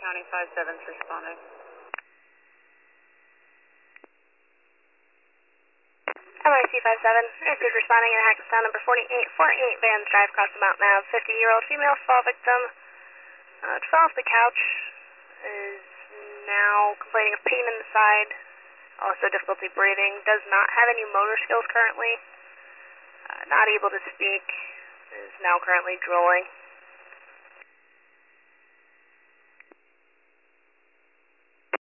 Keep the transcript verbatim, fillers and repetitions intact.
County five seven's responding. M I C five seven, is responding in Hackettstown number forty-eight forty-eight, Vans Drive, across the mountain now. fifty-year-old female fall victim, uh, fell off the couch, is now complaining of pain in the side, also difficulty breathing, does not have any motor skills currently, uh, not able to speak, is now currently drooling.